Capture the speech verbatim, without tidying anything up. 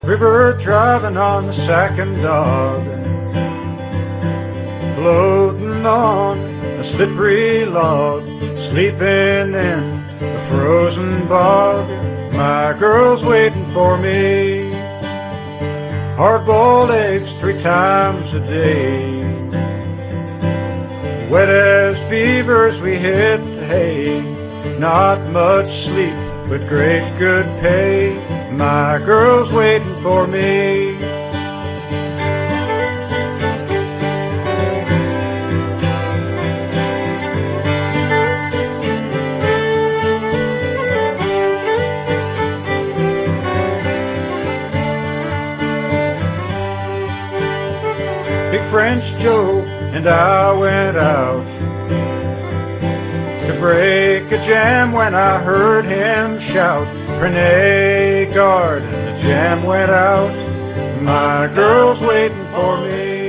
River driving on the second dog, floating on a slippery log, sleeping in a frozen bog. My girl's waiting for me, hard-boiled eggs three times a day. Wet as beavers we hit the hay, not much sleep but great good pay. My girl's waiting for me. Big French Joe and I went out to break a jam when I heard him shout, "Prenez garde," and the jam went out. My girl's waiting for me.